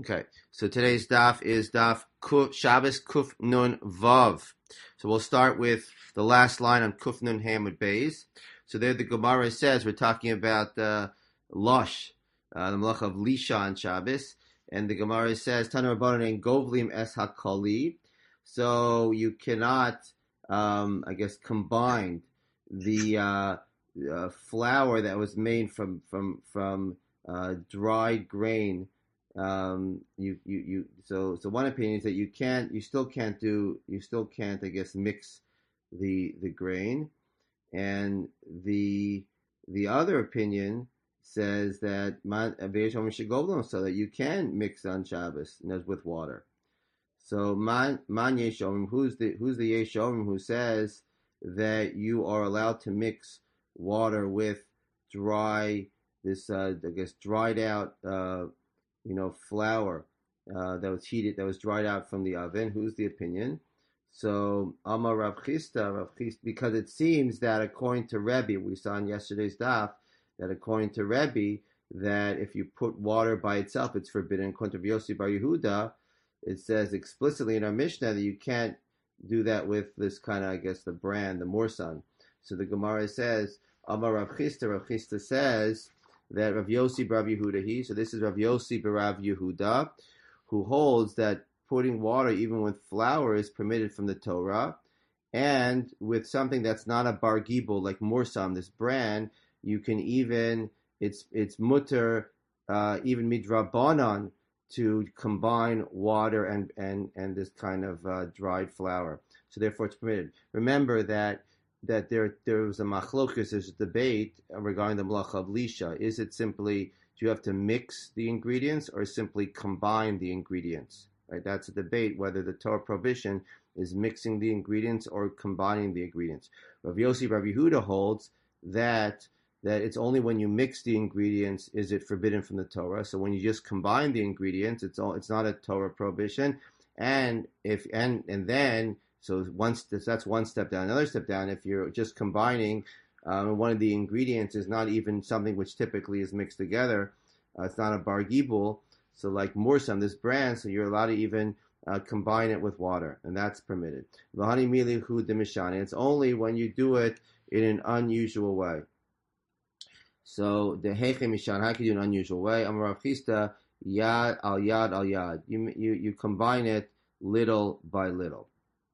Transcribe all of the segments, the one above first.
Okay, so today's daf is daf Kuf, Shabbos Kuf Nun Vav. So we'll start with the last line on Kuf Nun Hamid Beis. So there the Gemara says we're talking about Losh, the malach of Lisha on Shabbos. And the Gemara says, Tana Rabbanan and Govlim Es HaKali. So you cannot, combine the flour that was made from dried grain. So one opinion is that you still can't mix the grain, and the other opinion says that so that you can mix on Shabbos with water. So man yeshomim, who's the yeshomim who says that you are allowed to mix water with dried out flour that was heated, that was dried out from the oven. Who's the opinion? So Amar Rav Chisda, because it seems that according to Rebbe, we saw in yesterday's daf, that according to Rebbe, that if you put water by itself, it's forbidden. According to Yossi Bar Yehuda, it says explicitly in our Mishnah that you can't do that with this kind of, the brand, the Morsan. So the Gemara says, Amar Rav Chisda says that Rav Yossi Bar Yehuda so this is Rav Yossi Bar Rav Yehuda, who holds that putting water even with flour is permitted from the Torah, and with something that's not a bar gibel like Morsam, this brand, you can even it's mutter even midrabanan to combine water and this kind of dried flour. So therefore, it's permitted. Remember that there was a machlokus, there's a debate regarding the malacha of lisha. Is it simply, do you have to mix the ingredients or simply combine the ingredients? Right? That's a debate whether the Torah prohibition is mixing the ingredients or combining the ingredients. Rav Yossi Bar Yehuda holds that it's only when you mix the ingredients is it forbidden from the Torah. So when you just combine the ingredients, it's not a Torah prohibition. And then so that's one step down. Another step down, if you're just combining, one of the ingredients is not even something which typically is mixed together. It's not a bar gibul. So like Morsam, this brand, so you're allowed to even combine it with water, and that's permitted. It's only when you do it in an unusual way. So the Heiche Mishan, how can you do an unusual way? Amar Rav Chisda, yad al yad. You combine it little by little.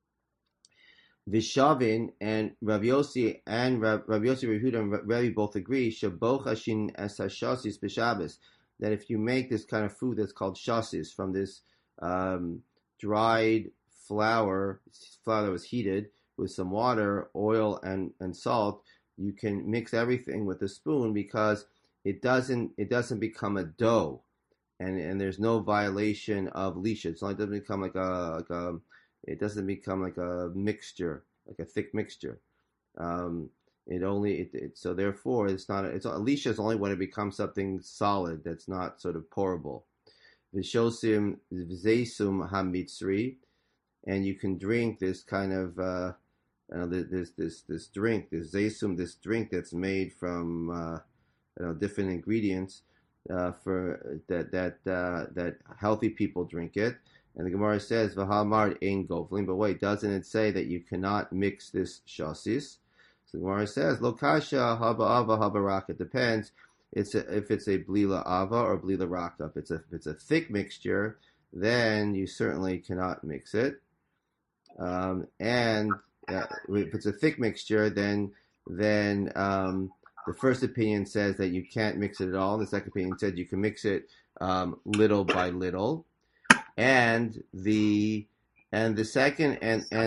Vishavin and Rav Yossi Rav Yehuda and Rebbe both agree shabochashin es hashasis b'Shabbos, that if you make this kind of food that's called shasis from this dried flour that was heated with some water, oil, and salt, you can mix everything with a spoon because it doesn't become a dough, and there's no violation of lisha. It's not, it doesn't become it doesn't become like a mixture, like a thick mixture. So therefore lisha is only when it becomes something solid that's not sort of pourable. Vishosim zeisum hamitzri, and you can drink this kind of this drink, this zeisum, this drink that's made from different ingredients for that healthy people drink it. And the Gemara says, "V'hamar ein govlin," but wait, doesn't it say that you cannot mix this shasis? So the Gemara says, "Lo kasha haba ava haba raka." It depends. If it's a blila ava or blila raka. If it's a thick mixture, then you certainly cannot mix it. And if it's a thick mixture, then the first opinion says that you can't mix it at all. The second opinion said you can mix it little by little. And the second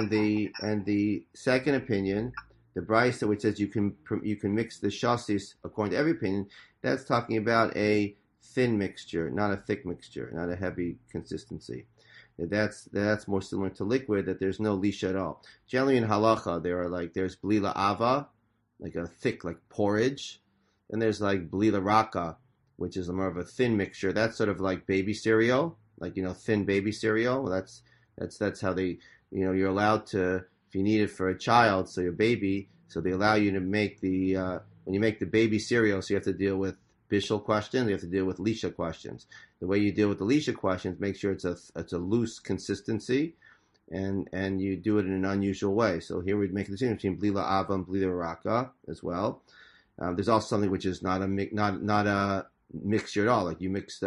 opinion, the Brisa, which says you can mix the shasis according to every opinion, that's talking about a thin mixture, not a thick mixture, not a heavy consistency. That's more similar to liquid, that there's no lisha at all. Generally in halacha, there's blila ava, like a thick, like porridge, and there's like blila raka, which is more of a thin mixture. That's sort of like baby cereal, like thin baby cereal. That's how they, you're allowed to, if you need it for a child, so your baby, so they allow you to make when you make the baby cereal, so you have to deal with bishul questions. You have to deal with lisha questions. The way you deal with the lisha questions, make sure it's a loose consistency, and you do it in an unusual way. So here we'd make a distinction between blila ava and blila raka as well. There's also something which is not a mixture at all. Like you mix,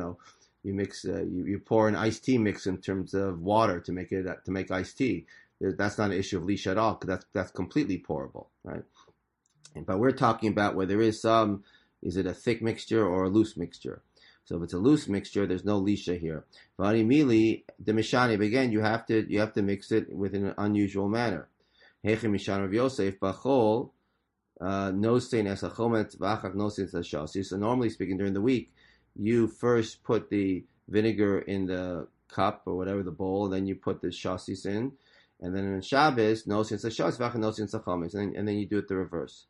you pour an iced tea mix in terms of water to make iced tea. That's not an issue of lisha at all, because that's completely pourable, right? But we're talking about where there is is it a thick mixture or a loose mixture? So if it's a loose mixture, there's no lisha here. Vani mili the mishani, but again, you have to mix it within an unusual manner. Heche mishan Rav Yosef bachol nosein esachomet v'achak nosein esashasi. So normally speaking, during the week, you first put the vinegar in the cup or whatever, the bowl, and then you put the shasis in, and then in Shabbos, nosein esashasi v'achak nosein esachomet, and then you do it the reverse.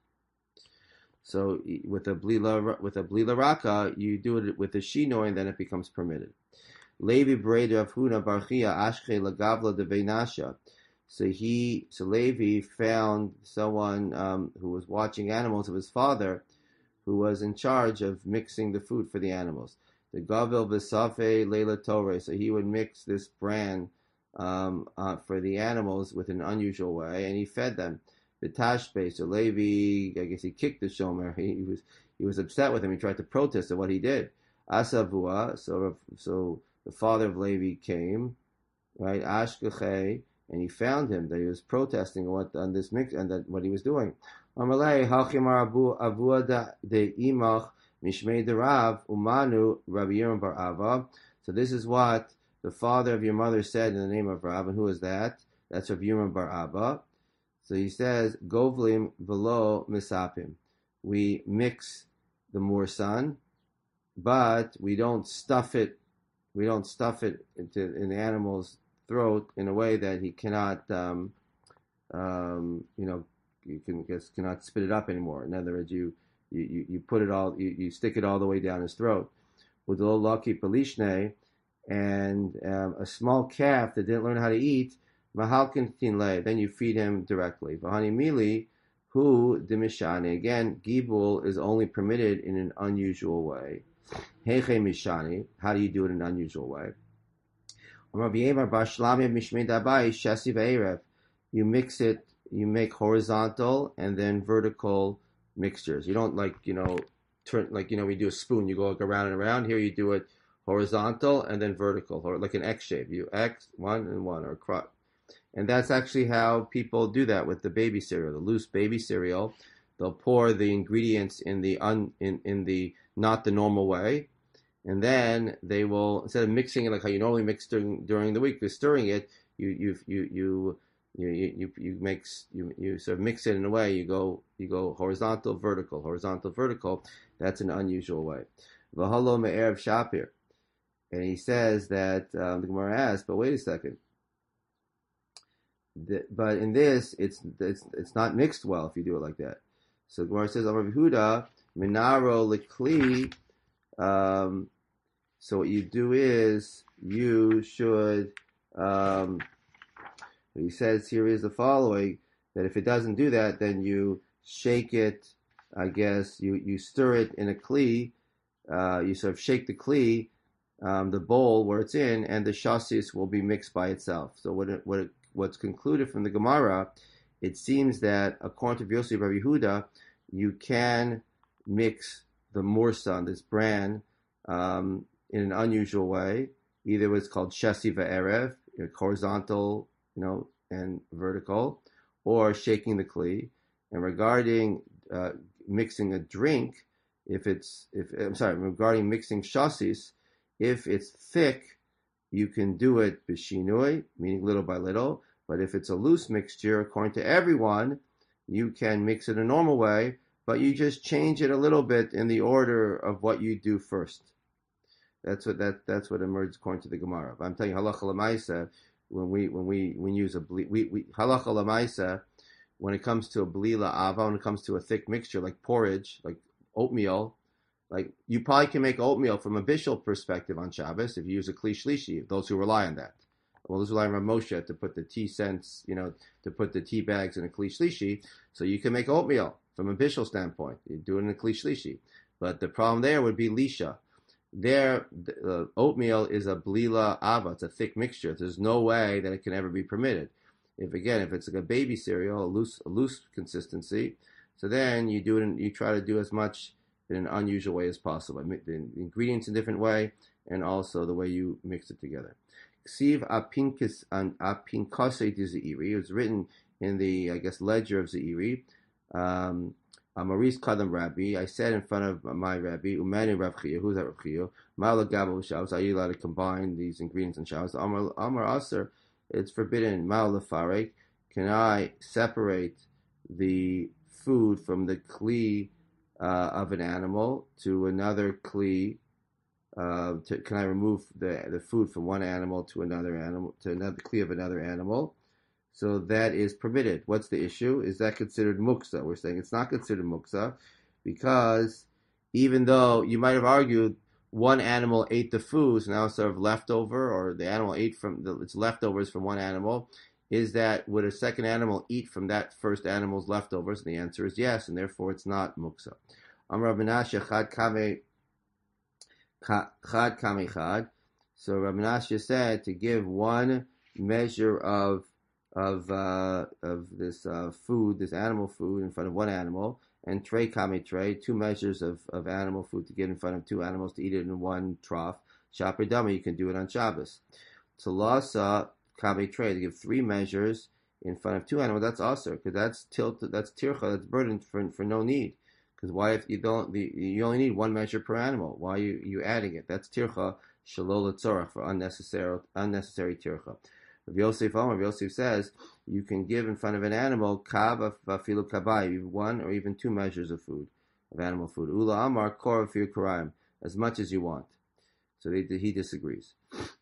So with a blila raka, you do it with a shino, and then it becomes permitted. Levi Breda of Huna Barchia Ashke Lagavla de Veinasha. So Levi found someone who was watching animals of his father, who was in charge of mixing the food for the animals. The Gavel Besafe Leila Torah. So he would mix this bran for the animals with an unusual way, and he fed them. The Tashbe, so Levi, I guess he kicked the shomer. He was upset with him. He tried to protest at what he did. Asavua, so the father of Levi came, right? Ashkeche, and he found him that he was protesting on this mix and that what he was doing. Amalei hachimar avua de imach mishmei de Rav umanu Rabbi Yerim bar Ava. So this is what the father of your mother said in the name of Rav, and who is that? That's Rabbi Yerim bar Ava. So he says, Govlim velo misapim. We mix the mursan, but we don't stuff it. We don't stuff it in the animal's throat in a way that he cannot, cannot spit it up anymore. In other words, you put it all, you stick it all the way down his throat. With the lucky pelishne, and a small calf that didn't learn how to eat. Then you feed him directly. Vahani mili, who dimishani. Again, gibul is only permitted in an unusual way. Heche mishani. How do you do it in an unusual way? You mix it. You make horizontal and then vertical mixtures. You don't turn we do a spoon. You go around and around. Here you do it horizontal and then vertical, or like an X shape. You X one and one, or cross. And that's actually how people do that with the baby cereal, the loose baby cereal. They'll pour the ingredients in the not the normal way, and then they will, instead of mixing it like how you normally mix during the week, you're stirring it. You sort of mix it in a way. You go horizontal, vertical, horizontal, vertical. That's an unusual way. V'halo me'erev shapir, and he says that the Gemara asks, but wait a second. But in this, it's not mixed well if you do it like that. So Gemara says, Amar Yehuda, Minaro Likli. So what you do is you should. What he says here is the following: that if it doesn't do that, then you shake it. I guess you stir it in a kli. You sort of shake the kli, the bowl where it's in, and the chassis will be mixed by itself. So what's concluded from the Gemara, it seems that according to Yosef Rabbi Yehuda, you can mix the mursan, this bran, in an unusual way. Either what's called shasi va'erev, horizontal, and vertical, or shaking the kli. And regarding mixing a drink, regarding mixing shasis, if it's thick, you can do it b'shinui, meaning little by little. But if it's a loose mixture, according to everyone, you can mix it a normal way, but you just change it a little bit in the order of what you do first. That's what emerges according to the Gemara. But I'm telling you, halacha l'maisa, when we use halacha l'maisa, when it comes to a blila ava, when it comes to a thick mixture like porridge, like oatmeal. Like, you probably can make oatmeal from a bishul perspective on Shabbos if you use a kli shlishi, those who rely on that. Well, those who rely on Rav Moshe to put the tea scents, to put the tea bags in a kli shlishi, so you can make oatmeal from a bishul standpoint. You do it in a kli shlishi. But the problem there would be lisha. There, oatmeal is a blila ava. It's a thick mixture. There's no way that it can ever be permitted. If it's like a baby cereal, a loose consistency, so then you do it. You try to do as much in an unusual way as possible. The ingredients in a different way, and also the way you mix it together. Ksiv apinkase de Zeiri. It was written in the, I guess, ledger of Zeiri. Maurice Kadam Rabbi. I said in front of my Rabbi, Umani Rav Chia. Who's that Rav Chia? Ma'ala Gabo Shabbos. Are you allowed to combine these ingredients in Shabbos? Amar Aser. It's forbidden. Ma'ala Farek. Can I separate the food from the kli of an animal to another kli? Can I remove the food from one animal to another kli of another animal? So that is permitted. What's the issue? Is that considered muksa? We're saying it's not considered muksa because even though you might have argued one animal ate the food, so now it's sort of leftover, or the animal ate its leftovers from one animal, would a second animal eat from that first animal's leftovers? And the answer is yes, and therefore it's not muksa. Amar Rabbi Menashe chad kame chad. So Rabbi Menashe said to give one measure of this food, this animal food, in front of one animal, and trey kame trey, 2 measures of animal food to get in front of 2 animals to eat it in one trough. Shaper dama, you can do it on Shabbos. Talasa kame trey, to give 3 measures in front of 2 animals, that's aser, because that's tircha, that's burden for no need. Because why, if you only need 1 measure per animal? Why are you adding it? That's tircha shalol tzorach, for unnecessary tircha. Rav Yosef says you can give in front of an animal kav afilu kabai, 1 or even 2 measures of animal food. Ula amar kor afilu karayim, as much as you want. So he disagrees.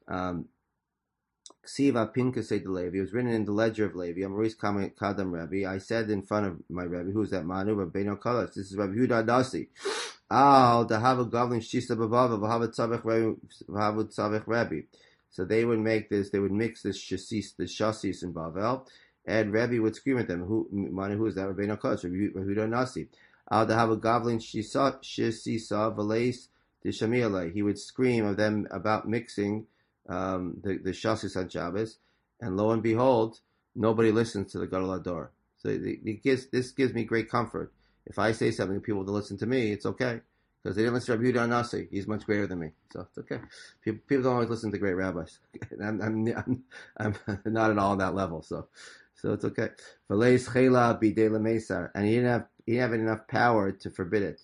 Ksiva pinkasei de Levi. It was written in the ledger of Levi. Amaris kadam Rabbi. I said in front of my Rabbi, who's that Manu? Rabbeinu Kalas. This is Rabbi Yehuda Dasi. Al dahava gavlin shisa b'bava v'hava tzavech Rabbi. So they would make this. They would mix this shasis in Bavel, and Rabbi would scream at them. Who is that? Rabbeinu Kalas. Rabbi Yehuda Nasi. Al dahava gavlin shisa v'leis d'shamialei. He would scream at them about mixing the shasis on Shabbos, and lo and behold, nobody listens to the Gadol Hador. So this gives me great comfort. If I say something, people don't listen to me, it's okay, because they didn't listen to Rabbi Yehuda Nasi. He's much greater than me, so it's okay. People don't always listen to great rabbis. I'm not at all on that level, so it's okay. And he didn't have enough power to forbid it.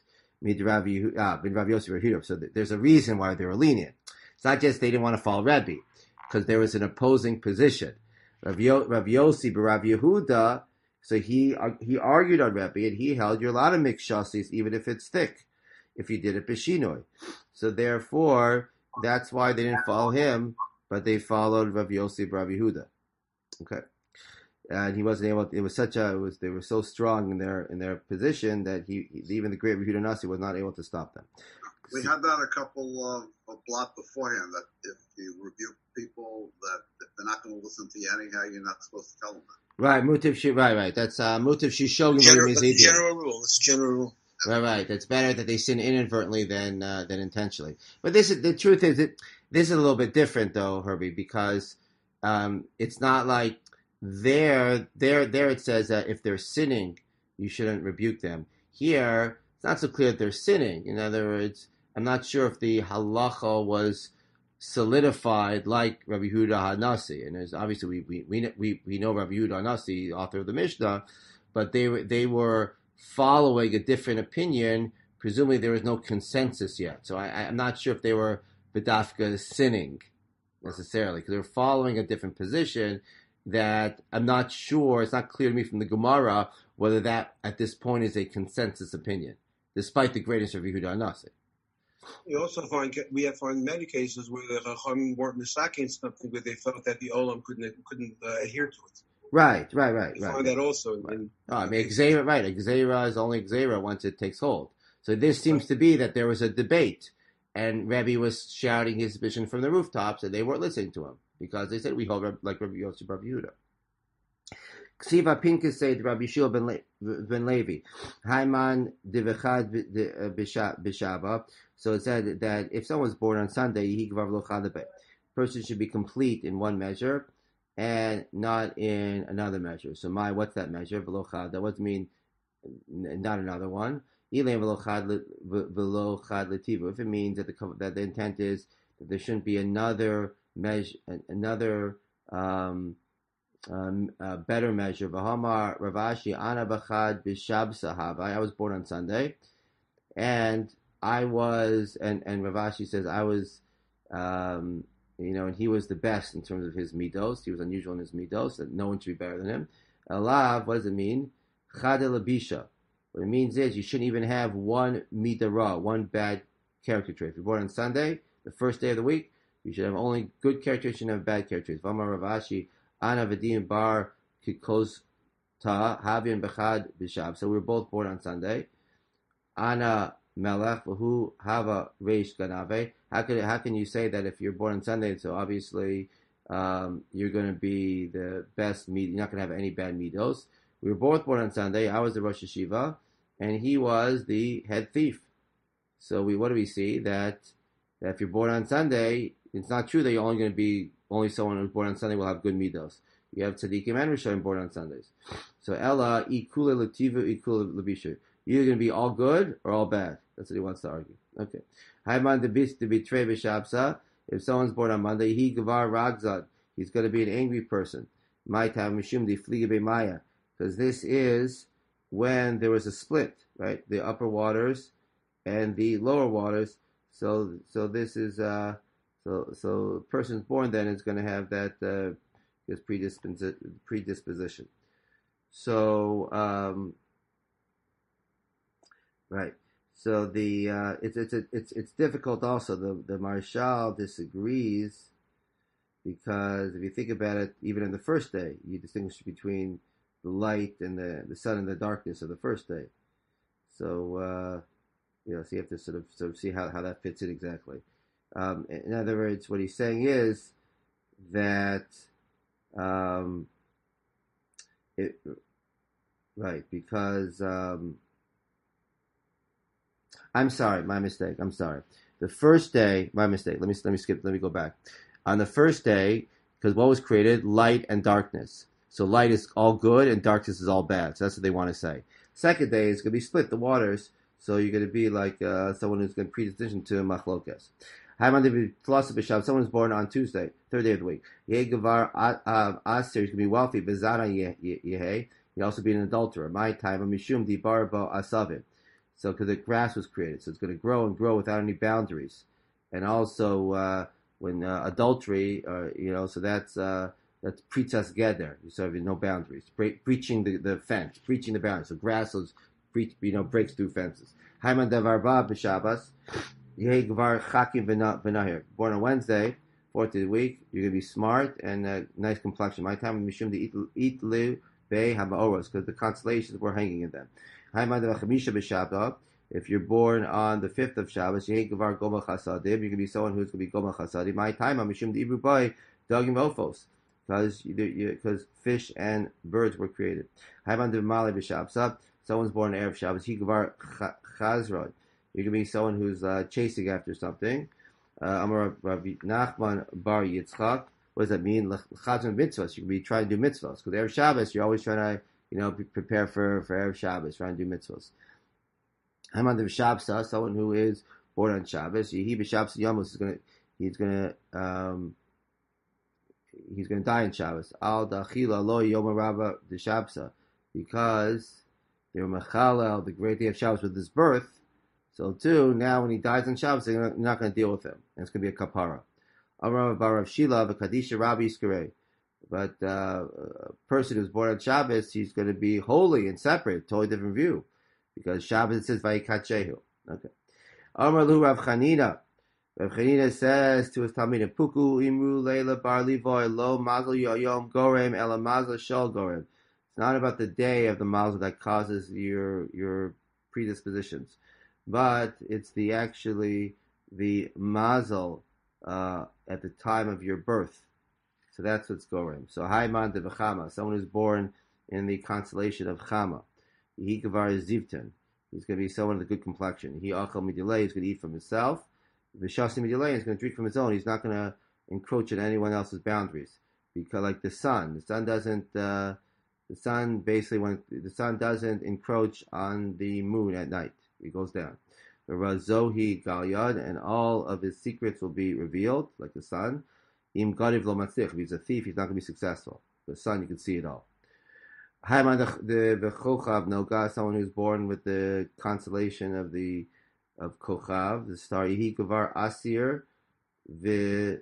So there's a reason why they were lenient. It's not just they didn't want to follow Rebbe, because there was an opposing position. Rav Yossi but Rav Yehuda, so he argued on Rebbe, and he held you're allowed to mix shasis even if it's thick, if you did it b'shinoi. So therefore, that's why they didn't follow him, but they followed Rav Yossi but Rav Yehuda. Okay, and he wasn't able. They were so strong in their position that even the great Rav Yehuda Nasi was not able to stop them. We had that a couple of blot beforehand, that if you rebuke people, that if they're not going to listen to you anyhow, you're not supposed to tell them that. Right, right. That's mutiv shishogim. That's the general rule. It's a general rule. Right. That's better that they sin inadvertently than intentionally. But the truth is that this is a little bit different, though, Herbie, because it's not like there it says that if they're sinning, you shouldn't rebuke them. Here, it's not so clear that they're sinning. In other words, I'm not sure if the halacha was solidified like Rabbi Yehuda HaNasi, and there's obviously we know Rabbi Yehuda HaNasi, author of the Mishnah, but they were following a different opinion. Presumably there was no consensus yet, so I'm not sure if they were b'dafka sinning necessarily, because they were following a different position that I'm not sure. It's not clear to me from the Gemara whether that at this point is a consensus opinion, despite the greatness of Yehuda HaNasi. We also find many cases where the Chachamim weren't misaking something, but they felt that the Olam couldn't adhere to it. Right. We find that also. Right. Gzeira is only Gzeira once it takes hold. So this seems to be that there was a debate, and Rebbe was shouting his position from the rooftops, and they weren't listening to him because they said we hold like Rabbi Yosef, Rabbi Yehuda. Ksiva Pinkus said Rabbi Shua ben Levi, Haiman Divechad Bishaba. So it said that if someone's born on Sunday, person should be complete in one measure and not in another measure. So what's that measure? That doesn't mean not another one. If it means that the intent is that there shouldn't be another measure, another better measure. V'hamar Ravashi Ana Bachad Bishab Sahava. I was born on Sunday, and I was, and Ravashi says I was, and he was the best in terms of his midos. He was unusual in his midos, that no one should be better than him. Alav, what does it mean? Chad elabisha. What it means is you shouldn't even have one midah ra, one bad character trait. If you're born on Sunday, the first day of the week, you should have only good character traits, you shouldn't have bad character traits. V'hamar Ravashi Ana Vadim Bar Kikos Ta Havin Bechad Bishab. So we were both born on Sunday. Ana Melech V'hu Hava Reish Ganave. How can you say that if you're born on Sunday? So obviously you're going to be the best. You're not going to have any bad midos. We were both born on Sunday. I was the Rosh Yeshiva, and he was the head thief. So what do we see? That if you're born on Sunday, it's not true that you're only going to be only someone who's born on Sunday will have good midos. You have tzaddikim and rishonim born on Sundays. So Ella ikule lativu ikule labishu. You're going to be all good or all bad. That's what he wants to argue. Okay. Haiman debis to betray b'shabsa. If someone's born on Monday, he gavar ragzad. He's going to be an angry person. Might have mishum di fliga b'maya. Because this is when there was a split, right? The upper waters and the lower waters. So this is so a person's born then is going to have that his predisposition. So right. So the it's difficult also. The Marshal disagrees because if you think about it, even in the first day, you distinguish between the light and the sun and the darkness of the first day. So so you have to sort of see how that fits in exactly. In other words, what he's saying is that because I'm sorry, my mistake. I'm sorry. The first day, my mistake. Let me skip. Let me go back. On the first day, because what was created? Light and darkness. So light is all good and darkness is all bad. So that's what they want to say. Second day is going to be split, the waters. So you're going to be like someone who's going to predisposition to machlokes. Someone is born on Tuesday, third day of the week. He's going to be wealthy. He'll also be an adulterer. My time, mishum di barbo asavim. So because the grass was created, so it's going to grow and grow without any boundaries. And also when adultery, so that's pritzas geder. You sort of no boundaries, breaching the fence, breaching the boundaries. So grass breaks through fences. Haiman davarba b'Shabbos. Born on Wednesday, fourth of the week, you're going to be smart and nice complexion. My time mishum de eat live be hamaoros because the constellations were hanging in them. If you're born on the 5th of Shabbos, you're going to be someone who's going to be goma chasadim. My time mishum de ibru boy dogim ofos because fish and birds were created. Someone's born on Erev Shabbos. Higavar chazrod. You're going to be someone who's chasing after something. Amar Rabbi Nachman bar Yitzchak. What does that mean? Chazon mitzvahs. You can be trying to do mitzvahs. Because Erev Shabbos, you're always trying to, prepare for Erev Shabbos, trying to do mitzvahs. Haman of Shabbos, someone who is born on Shabbos. He b'Shabbos Yamos he's gonna die in Shabbos. Al dachila lo yom rabba de Shabbos, because they were mechalel the great day of Shabbos with his birth. So too, now when he dies on Shabbos, they're not going to deal with him. And it's going to be a kapara. Amar bar Rav Shila v'kadisha Rabbi Yiskarei. But a person who's born on Shabbos, he's going to be holy and separate, totally different view. Because Shabbos, it says, Vayikachehu. Okay. Amar Lu Rav Chanina. Rav Chanina says to his Talmidim, Puku imru leila bar livoy lo mazel yoyom gorem ela mazel shol gorem. It's not about the day of the mazel that causes your predispositions, but it's the mazel at the time of your birth. So that's what's gorem. So Haiman de V'chama, someone who's born in the constellation of Chama. He Gavar Zivtan. He's going to be someone with a good complexion. He Achal Midilei. He's going to eat from himself. Vishasi Midilei. He's going to drink from his own. He's not going to encroach on anyone else's boundaries. Because like the sun doesn't. The sun basically, when the sun doesn't encroach on the moon at night, it goes down. The Razohi Galyad, and all of his secrets will be revealed, like the sun. Im Gadiv Lo Matzich. If he's a thief, he's not going to be successful. The sun, you can see it all. Haiman the Chochav Noga, someone who's born with the constellation of Kochav, the star. Yehi Gavar Asir the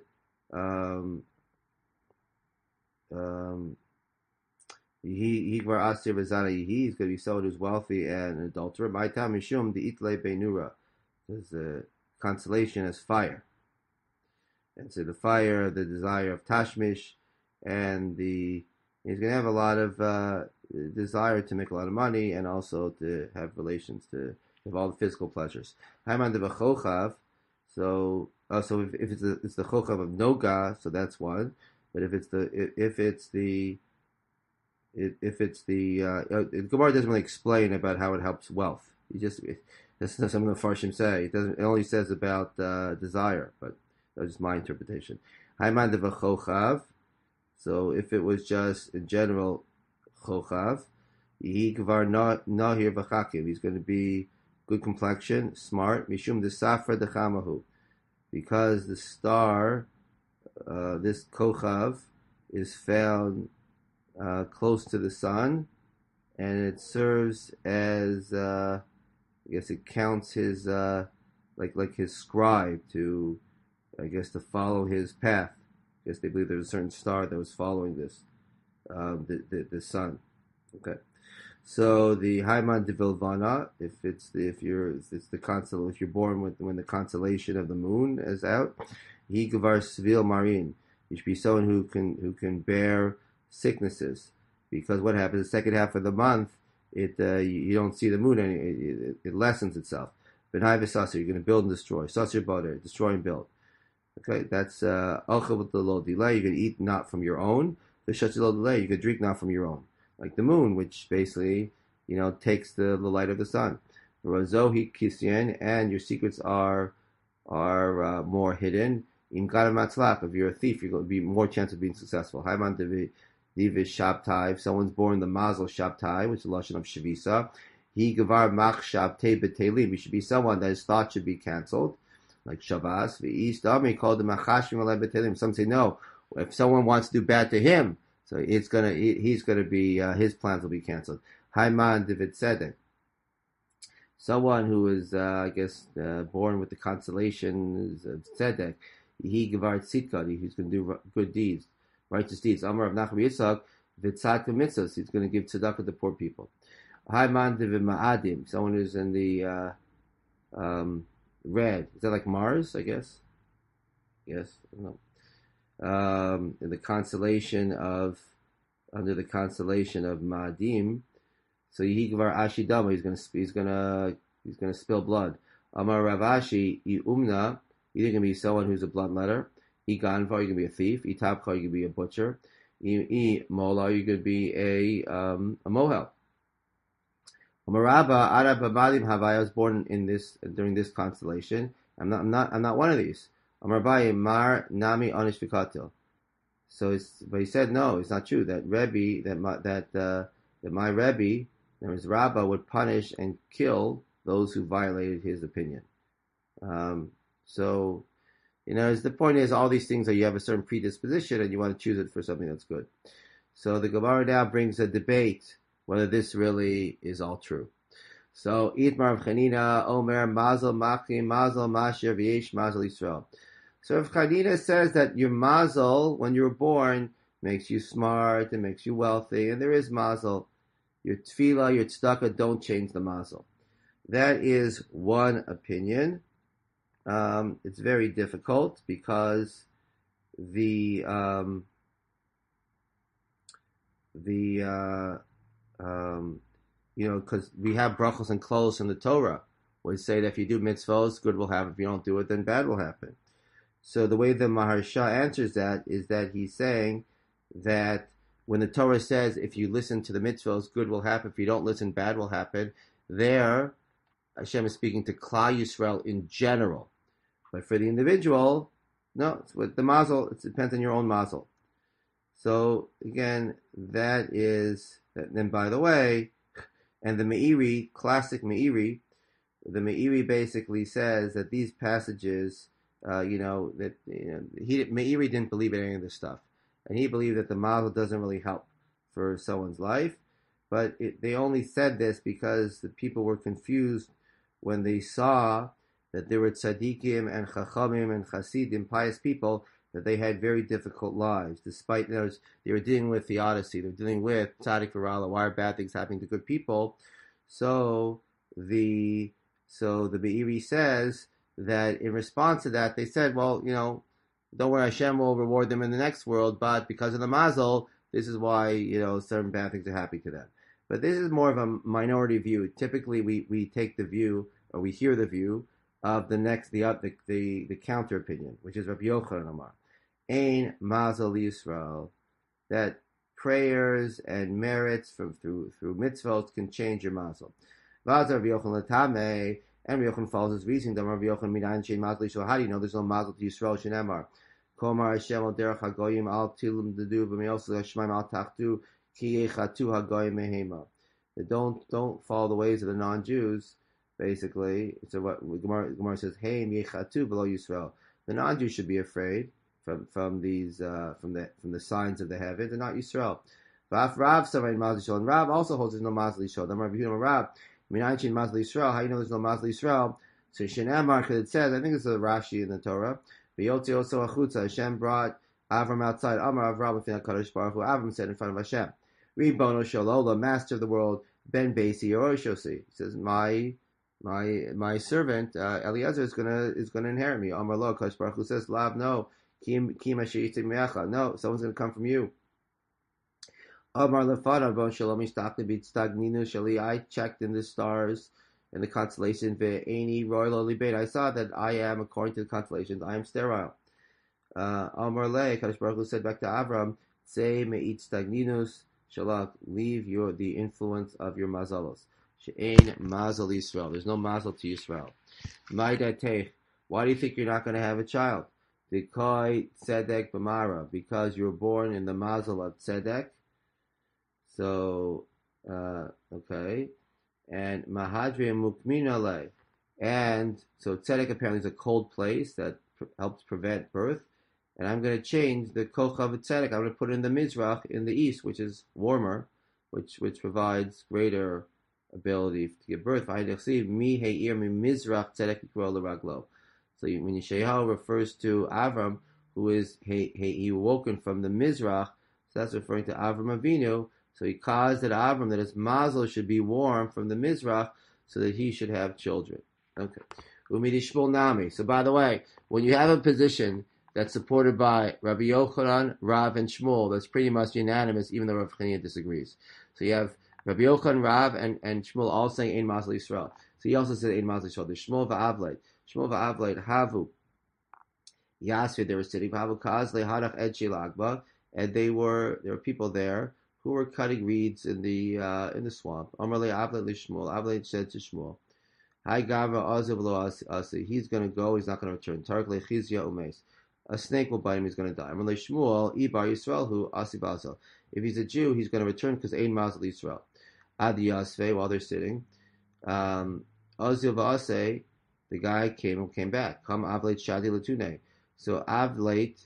He's going to be someone who's wealthy and an adulterer. My time Mishum the Itle Benura. There's a constellation as fire. And so the fire, the desire of Tashmish, and he's going to have a lot of desire to make a lot of money and also to have relations, to have all the physical pleasures. Haiman de V'chochav. So if it's the Chochav of Noga, so that's one. But if it's the Gemara doesn't really explain about how it helps wealth. That's what some of the Farshim say. It only says about desire, but that's just my interpretation. Haiman de V'chochav. So if it was just in general Chochav, he Gvar Nahir V'chakim. He's going to be good complexion, smart. Mishum de Safra de Chamahu. Because the star, this Kochav, is found close to the sun, and it serves as I guess it counts his like his scribe to follow his path. I guess they believe there's a certain star that was following this the sun. Okay, so the Haiman de Vilvana, if you're born when the constellation of the moon is out, he Gavar Svil Marin. You should be someone who can bear sicknesses, because what happens the second half of the month, you don't see the moon it lessens itself. But you're going to build and destroy. Sasir Bader, destroy and build. Okay, that's Alcha with the low delay. You're going to eat not from your own. The Shachil delay, you can drink not from your own. Like the moon, which basically, takes the light of the sun. Razohi Kisyan, and your secrets are more hidden. In Gadamatzlach, if you're a thief, you're going to be more chance of being successful. Haiman Divish Shabtai, if someone's born the Mazel Shabtai, which is the Lashon of Shavisa, he Gavar Mach Shabtai Betelim, he should be someone that his thought should be cancelled, like Shavas, V'East Dami called the Machashim Alei Betelim. Some say no, if someone wants to do bad to him, so he's gonna be, his plans will be cancelled. Haiman Divid Tzedek, someone who is, born with the constellation of Tzedek, he Gavar Tzitkad, he's going to do good deeds, righteous deeds. Amar of Nachum Yitzchak, V'Tzadka Mitzvahs, he's going to give tzedakah to poor people. Haiman Divid Ma'adim, someone who's in the red. Is that like Mars, I guess? Yes, I don't know. In the constellation of Ma'adim, so Yihigvar Ashidama, he's gonna spill blood. Amar Ravashi, Umna, you're gonna be someone who's a bloodletter. Ganvar, you're gonna be a thief. Tapkar, you're gonna be a butcher. Mola, you're gonna be a mohel. Amaraba, Araba Madim Havai, I was born during this constellation. I'm not one of these. Amarbai Mar Nami Onish Vikatil. But he said no, it's not true. That Rebbe, that my Rebbe, there was Rabbah, would punish and kill those who violated his opinion. The point is, all these things are you have a certain predisposition and you want to choose it for something that's good. So the Gemara now brings a debate whether this really is all true. So Itmar Chanina Omer Mazel Machim Mazel Masher V'yesh Mazel Yisrael. So if Chanina says that your mazel when you were born makes you smart and makes you wealthy, and there is mazel, your tefillah, your tzedakah don't change the mazel. That is one opinion. It's very difficult because because we have brachos and clothes in the Torah, where we say that if you do mitzvos, good will happen. If you don't do it, then bad will happen. So the way the Maharsha answers that is that he's saying that when the Torah says if you listen to the mitzvahs, good will happen. If you don't listen, bad will happen. There, Hashem is speaking to Klal Yisrael in general. But for the individual, no, it's with the mazel. It depends on your own mazel. So again, that is. Then by the way, and the Meiri, classic Meiri, the Meiri basically says that these passages, Meiri didn't believe in any of this stuff, and he believed that the mazel doesn't really help for someone's life. But they only said this because the people were confused when they saw that there were tzaddikim and chachamim and chasidim, pious people, that they had very difficult lives. Despite those, they were dealing with theodicy. They're dealing with tzaddik v'rala. Why are bad things happening to good people? So the Be'eri says that in response to that, they said, well, don't worry, Hashem will reward them in the next world, but because of the mazel, this is why, certain bad things are happening to them. But this is more of a minority view. Typically, we take the view, or we hear the view, of the counter opinion, which is Rabbi Yochanan Amar. Ein mazel Yisrael, that prayers and merits through mitzvot can change your mazel. V'az Rabbi Yochanan l'tamei, and Rabbi Yochanan follows his reasoning. Rabbi Yochanan minayin shein mazel Yisrael. How do you know there's no mazel to Yisrael? Shenemar Komar Hashem al derech hagoyim al tilum dedu b'meosu hashmaim al tachtu ki yechatu hagoyim mehema. Don't follow the ways of the non-Jews. Basically, so what Gemara says, hey yechatu below Yisrael. The non-Jews should be afraid from these from the signs of the heavens, and not Yisrael. Rav Savayin Mazal Yisrael, and Rav also holds there's no Mazal Yisrael. Then Rav Yehuda Rav, Minayin Shein Mazal Yisrael. How you know there's no Mazal Yisrael? So Shenamar, because it says, I think it's a Rashi in the Torah. V'yotzi oso achutza. Hashem brought Avram outside. Amar Avram within Hakadosh Baruch Hu. Avram said in front of Hashem, Ribono Shalola, Master of the world, Ben Beisi Oroshosi. He says, my servant Eliezer is gonna inherit me. Amar Lo, Hakadosh Baruch Hu says, Lav, no. No, someone's going to come from you. I checked in the stars and the constellation. I saw that I am, according to the constellations, I am sterile. Amar Le, Kadosh Baruch Hu said back to Avram, say me'it stagninus shalak, leave the influence of your mazalos. She'ein mazal Yisrael. There's no mazal to Yisrael. Why do you think you're not going to have a child? Dekai tzedek b'mara, because you were born in the mazel of tzedek. So, okay, and mahadri mukmina le, and so tzedek apparently is a cold place that helps prevent birth. And I'm going to change the kochav tzedek. I'm going to put it in the mizrach in the east, which is warmer, which provides greater ability to give birth. I see mi heir mi mizrach tzedek yikro l'raglo. So when Yeshayahu refers to Avram, who is he woken from the Mizrach, so that's referring to Avram Avinu. So he caused that Avram, that his mazel should be warm from the Mizrach, so that he should have children. Okay. Umidi Shmuel Nami. So by the way, when you have a position that's supported by Rabbi Yochanan, Rav, and Shmuel, that's pretty much unanimous, even though Rav Chanina disagrees. So you have Rabbi Yochanan, Rav, and Shmuel all saying Ein Mazel Yisrael. So he also said Ein Mazel Yisrael. There's Shmuel v'Avleit. Shmuel v'Avleit Havu Yasir, they were sitting Havu Kazle Hadach Ed Shilagba, and there were people there who were cutting reeds in the swamp. Amarle Avleit Shmuel. Avleit said to Shmuel, Hi Gavra Azav Lo Asi. He's going to go. He's not going to return. Tark Lechizya Umes. A snake will bite him. He's going to die. Amarle Shmuel Ibar Yisrael Hu Asi Basel. If he's a Jew, he's going to return because Ein Mazel Yisrael. Adi Yasve, while they're sitting, Azav V'Aseh. The guy came back. Come Avleit Shadi Latune. So Avleit,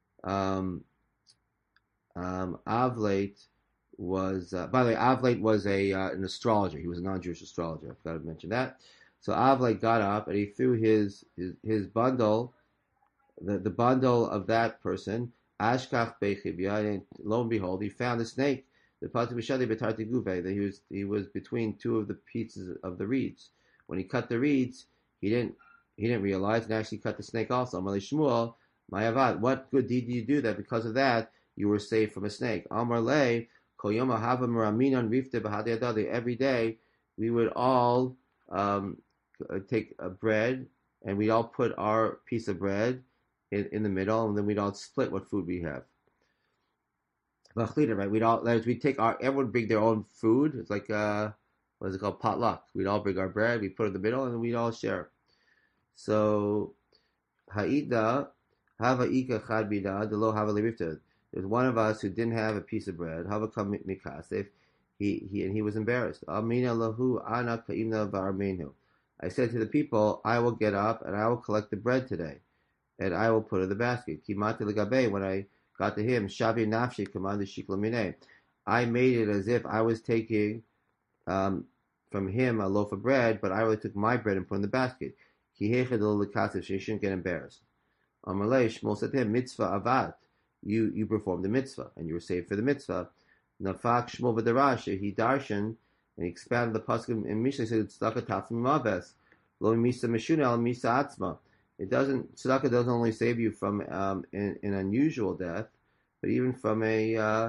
Avleit was, by the way, Avleit was an astrologer. He was a non-Jewish astrologer. I forgot to mention that. So Avleit got up and he threw his bundle, the bundle of that person, Ashkach Bechibya, and lo and behold, he found a snake. The Pati B'Shadi B'Tarti Guve, that he was between two of the pieces of the reeds. When he cut the reeds, he didn't realize and actually cut the snake also. Amar Shmuel, Mayavad, what good deed did you do that because of that you were saved from a snake? Amar Le, Koyoma Hava Maraminan Rifte Bahadiyadadi. Every day we would all take a bread and we'd all put our piece of bread in the middle, and then we'd all split what food we have. Vachlina, right? We'd take everyone bring their own food. It's like what is it called, potluck. We'd all bring our bread, we put it in the middle, and we'd all share. So Ha'ida Hava Ika Chad Bida Delo Hava Lirifta. There's one of us who didn't have a piece of bread. Hava Kam Mikasef. He was embarrassed. Amina Lahu Anak Kaimna Varmenu. I said to the people, I will get up and I will collect the bread today, and I will put it in the basket. Kimati Legabe, when I got to him, Shavi Nafshi Command Shiklamine. I made it as if I was taking from him a loaf of bread, but I really took my bread and put it in the basket. She shouldn't get embarrassed. Amalei Shmuel said to him, Mitzvah Avat. You performed the mitzvah, and you were saved for the mitzvah. Nafak Shmuel v'darash, he darshan, and he expanded the pasuk in Mishnah. He said, Tzedakah tatzmi maves, lo misa meshuna al misa atzma. Tzedakah doesn't only save you from an unusual death, but even from a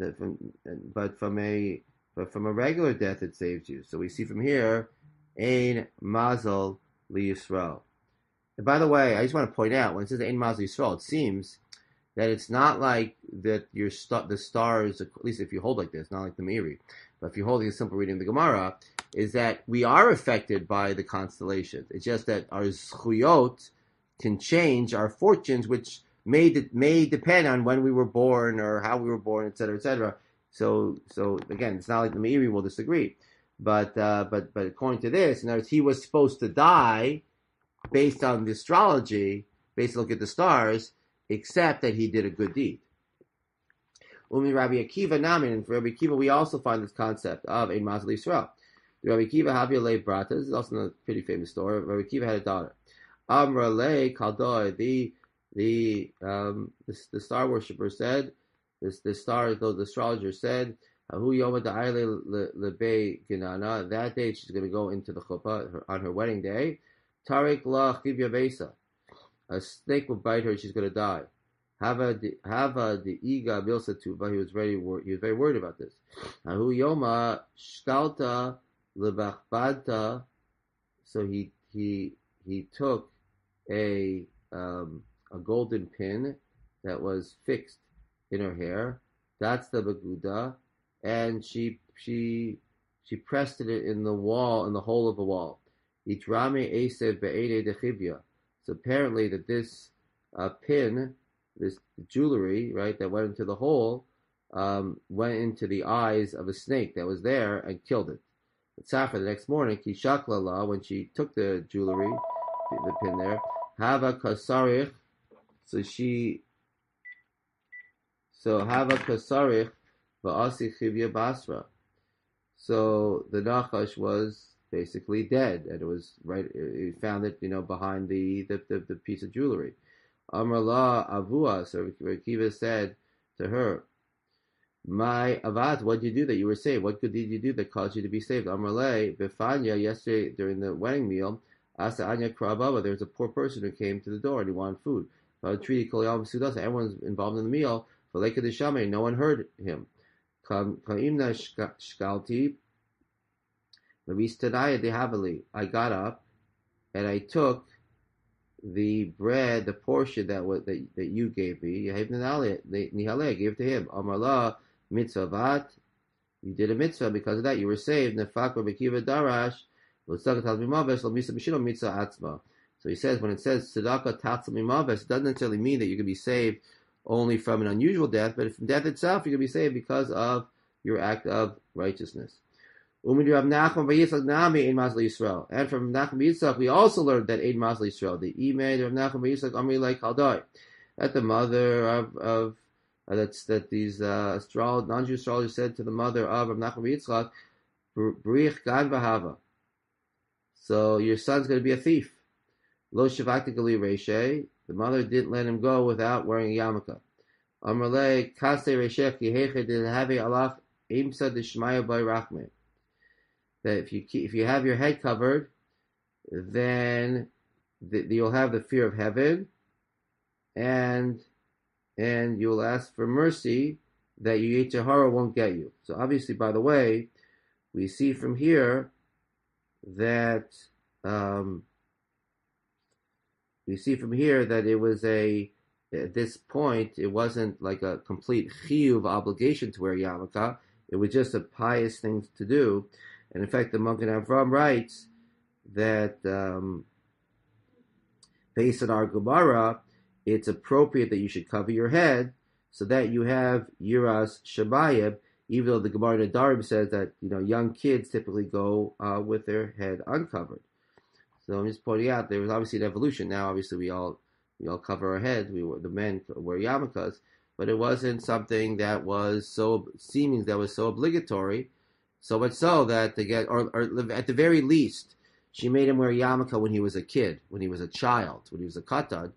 regular death, it saves you. So we see from here, ein mazel li Yisrael. And by the way, I just want to point out, when it says ein mazel Yisrael, it seems that it's not like that the stars, at least if you hold like this, not like the Meiri, but if you're holding a simple reading of the Gemara, is that we are affected by the constellations. It's just that our zchuyot can change our fortunes, which may depend on when we were born or how we were born, etc., etc. So again, it's not like the Meiri will disagree, but according to this, in other words, he was supposed to die based on the astrology, based on look at the stars, except that he did a good deed. Umi Rabbi Akiva Namin, and for Rabbi Akiva we also find this concept of ein mazel Yisrael. Rabbi Akiva Havia Le Brata. This is also a pretty famous story. Rabbi Akiva had a daughter. Amra Le Kaldoi, the star worshipper said, the astrologer said, Hu Yoma Da'ile Lebe Ginana. That day she's going to go into the chuppah on her wedding day. Tarik La Chivya Besa. A snake will bite her; she's going to die. Hava the iga bilsa tuva. He was very worried about this. Ahu yoma shkalta lebachbadta. So he took a golden pin that was fixed in her hair. That's the baguda, and she pressed it in the wall, in the hole of the wall. Itrame esev be'ede dechivya. So apparently that this pin, this jewelry, right, that went into the hole, went into the eyes of a snake that was there and killed it. But Safra, the next morning, Kishaklala, when she took the jewelry, the pin there, Hava Kasarich, Hava Kasarich Va'asi Chivya Basra. So the Nachash was basically dead, and it was right. He found it, behind the piece of jewelry. Amrullah Avua. So Akiva said to her, "My Avat, what did you do that you were saved? What good did you do that caused you to be saved?" Amrullah Bifanya. Yesterday during the wedding meal, Asa Anya Krababa. There was a poor person who came to the door and he wanted food. Everyone's involved in the meal. No one heard him. Kaimna Shkalti. I got up and I took the bread, the portion that you gave me. I gave it to him. Amarla mitzvavat. You did a mitzvah because of that. You were saved. So he says, when it says tzedakah tatzal mimaves, it doesn't necessarily mean that you can be saved only from an unusual death, but from death itself you can be saved because of your act of righteousness. And from Nachman Yitzchak, we also learned that ein mazel Yisrael. The email of Nachman Yitzchak Amri like Chaldai, that the mother of these non-Jew astrologers said to the mother of Nachman Yitzchak, Brich Gan V'Hava. So your son's going to be a thief. Lo Shavakti Gali Reshe. The mother didn't let him go without wearing a yarmulke. Amrle Kase Reshech Yeheche Did Have Alach Imsa Dishmaya Bay Rachme. That if you have your head covered, then you'll have the fear of heaven, and you'll ask for mercy that your Yetzer Hara won't get you. So obviously, by the way, we see from here that it was a at this point, it wasn't like a complete chiyuv obligation to wear yarmulke. It was just a pious thing to do. And in fact, the Magen Avram writes that based on our Gemara, it's appropriate that you should cover your head so that you have yiras shabayim, even though the Gemara Nadarim says that young kids typically go with their head uncovered. So I'm just pointing out there was obviously an evolution. Now, obviously, we all cover our heads. The men wear yarmulkes, but it wasn't something that was so obligatory. So much so that to get, or at the very least, she made him wear yarmulke when he was a kid, when he was a child, when he was a katan.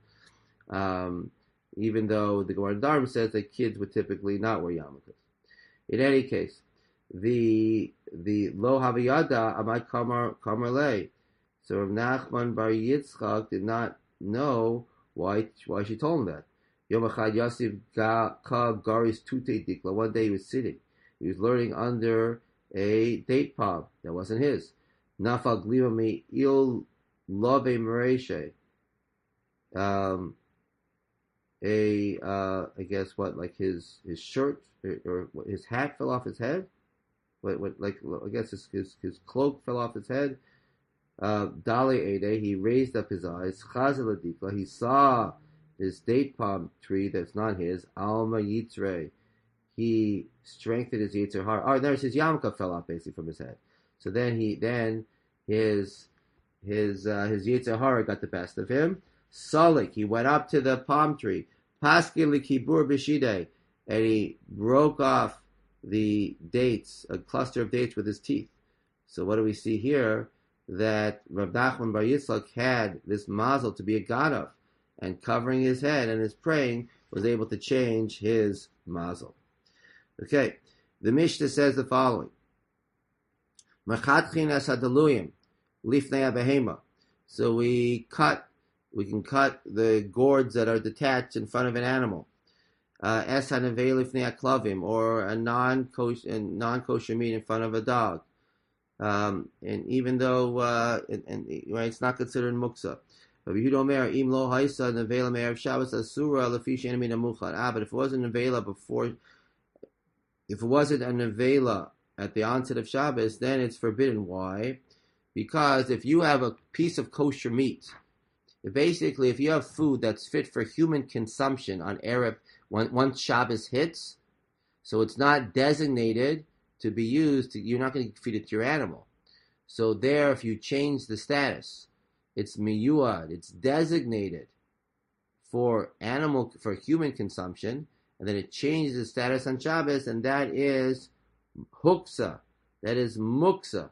Even though the Gemara Nadarim says that kids would typically not wear yarmulkes. In any case, the lo haviyada amai kamar lei. So Rav Nachman Bar Yitzchak did not know why she told him that. Yom Echad Yosef ka garis tute dikla. One day he was sitting. He was learning under a date palm that wasn't his. Nafal glima me il love mereshe. I guess what, like his shirt or his hat fell off his head. Like I guess his cloak fell off his head. Dali Ede, he raised up his eyes. Chazal Adikla, he saw this date palm tree that's not his. Alma Yitzre, he strengthened his Yitzer Har. Oh, there's his yarmulke fell off basically from his head. So then his Yitzer Har got the best of him. Salik, he went up to the palm tree. Paskil Kibur Bishide, and he broke off the dates, a cluster of dates with his teeth. So what do we see here? That Rav Nachman Bar Yitzchak had this mazel to be a ganav, and covering his head and his praying was able to change his mazel. Okay, the Mishnah says the following: Machatchin asadaluyim lifnei behema. So we can cut the gourds that are detached in front of an animal. Esan lifnei aklavim, or a non-kosher meat in front of a dog. And even though it's not considered muksa. But if it wasn't a nevela before, if it wasn't a nevela at the onset of Shabbos, then it's forbidden. Why? Because if you have a piece of kosher meat, if you have food that's fit for human consumption on Erev, once Shabbos hits, so it's not designated to be used, you're not going to feed it to your animal. So there, if you change the status, it's miyuad, it's designated for human consumption, and then it changes the status on Shabbos, and that is huksa, that is muksa,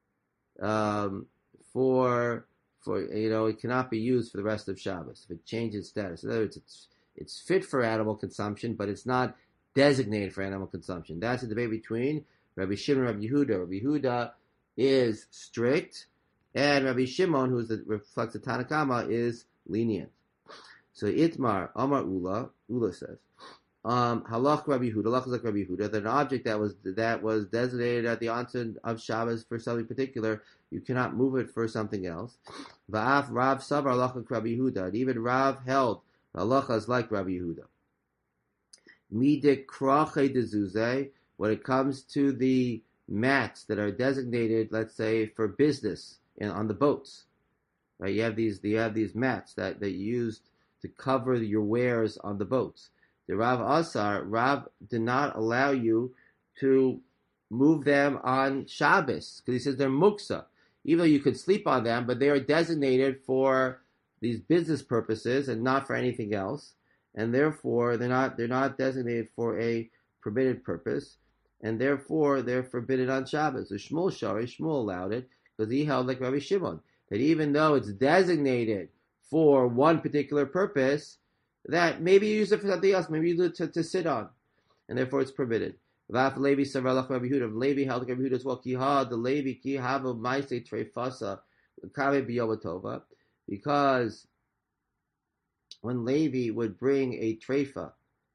it cannot be used for the rest of Shabbos if it changes status. In other words, it's fit for animal consumption, but it's not designated for animal consumption. That's a debate between Rabbi Shimon and Rabbi Yehuda. Rabbi Yehuda is strict, and Rabbi Shimon, who reflects the Tanna Kama, is lenient. So Itmar, Amar Ula says, Halach Rabbi Yehuda, halach is like Rabbi Yehuda, that an object that was designated at the onset of Shabbos for something particular, you cannot move it for something else. Va'af Rav Savar halach like Rabbi Yehuda, and even Rav held halacha is like Rabbi Yehuda. Midek krache dezuzeh, when it comes to the mats that are designated, let's say, for business on the boats, right? You have these mats that you used to cover your wares on the boats. The Rav did not allow you to move them on Shabbos because he says they're muksa. Even though you could sleep on them, but they are designated for these business purposes and not for anything else, and therefore they're not designated for a permitted purpose, and therefore they're forbidden on Shabbos. So Shmuel allowed it because he held like Rabbi Shimon that even though it's designated for one particular purpose, that maybe you use it for something else, maybe you use it to sit on, and therefore it's permitted. Vaf Levi Savralach Rabbi Yehuda. Levi held like Rabbi Yehuda as well. Kiha the Levi ki hava ma'aseh treifasa kame biyovatova, because when Levi would bring a treifa,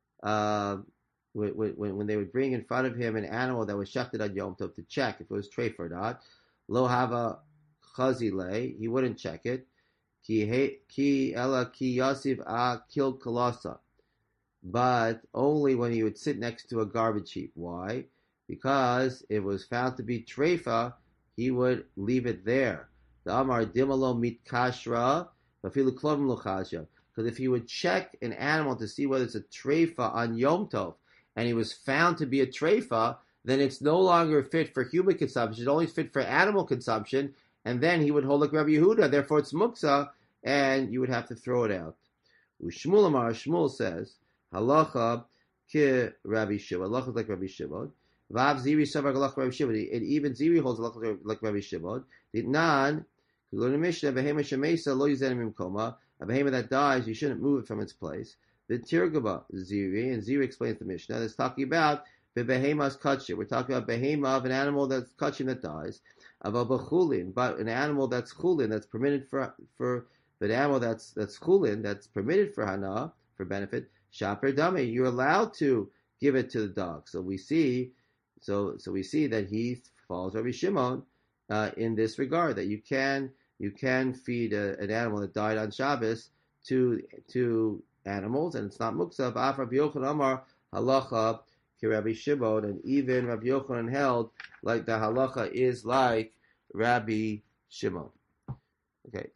when they would bring in front of him an animal that was shechted on Yom Tov to check if it was treifa or not, lo hava chazile, he wouldn't check it. ki ella ki yasiv a kil kalasa, but only when he would sit next to a garbage heap. Why? Because it was found to be treifa, he would leave it there. The Amar dimalo mit kashra, bafilu klovim luchasha. Because if he would check an animal to see whether it's a treifa on Yom Tov, and he was found to be a treifa, then it's no longer fit for human consumption. It's only fit for animal consumption, and then he would hold like Rabbi Yehuda. Therefore, it's muksa, and you would have to throw it out. Ushmul Amar, Shmuel says, halacha ki Rabbi Shimon. Halacha is like Rabbi Shimon. Vav Ziri Savar Halacha Rabbi Shimon. And even Ziri holds halacha like Rabbi Shimon. Ditnan, we learn in Mishnah, Behema Shemesa lo yizenim imkoma. A behema that dies, you shouldn't move it from its place. The Tirgaba Ziri, and Ziri explains the Mishnah, that's talking about the behemas kachim. We're talking about behema of an animal that's kachim that dies, of a bechulin, but an animal that's chulin, that's permitted for an animal that's chulin, that's permitted for hana, for benefit. Shaper dami, you're allowed to give it to the dog. So we see that he follows Rabbi Shimon in this regard, that you can feed an animal that died on Shabbos to animals, and it's not muksa. Af Rabbi Yochanan Amar halacha ki Rabbi Shimon, and even Rabbi Yochanan held like the halacha is like Rabbi Shimon. Okay.